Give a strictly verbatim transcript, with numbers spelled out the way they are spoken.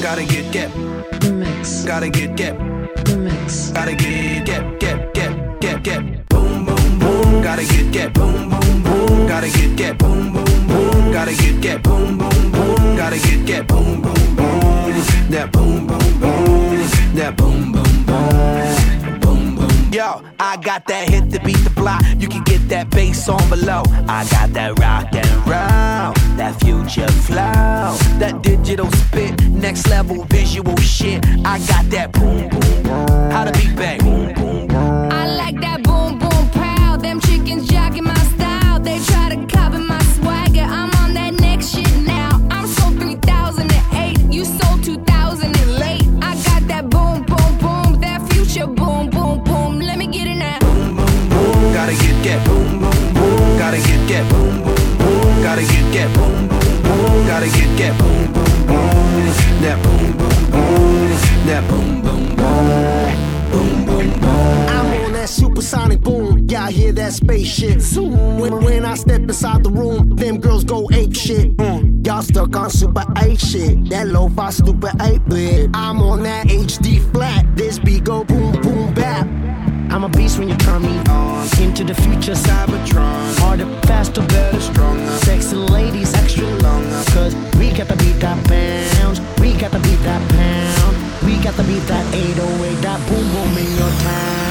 Gotta get, get. Mix. Gotta get, get. Mix. Gotta get, get, get, get, get, get. Boom, boom, boom. Gotta get, get. Boom, boom, boom. Gotta get, get. Boom, boom, boom. Gotta get, get. Boom, boom, boom. Gotta get, get. Boom, boom, boom. That boom, boom, boom. That boom, boom, boom. Boom, boom. Yo, I got that hit to beat the block. You can get that bass on below. I got that rock and roll, that future flow, that digital spit, next level visual shit. I got that boom, boom, boom. How to beat bang? Boom, boom, boom. I like that boom, boom, pow. Them chickens jocking my style. They try to copy my swagger. I'm on that next shit now. I'm sold three thousand eight. You sold two thousand and late. I got that boom, boom, boom. That future boom, boom, boom. Let me get it now. Boom, boom, boom. Gotta get, get. Boom, boom, boom. Gotta get, get. Boom, boom, boom. Gotta get, get. Boom, boom, boom. Gotta get, get. Boom, boom, boom. That boom, boom, boom. That boom, boom, boom. Boom, boom, boom. I'm on that supersonic boom. Y'all hear that spaceship zoom. When, when I step inside the room, them girls go ape shit. Mm. Y'all stuck on super eight shit. That lo-fi stupid eight bit. I'm on that H D flat. This beat go boom, boom, bap. I'm a beast when you turn me on. Into the future, Cybertron. Harder, faster, better, stronger. Sexy ladies, extra longer. Cause we got to beat that pounds. We got to beat that pound. We got to beat that eight oh eight. That boom boom in your town.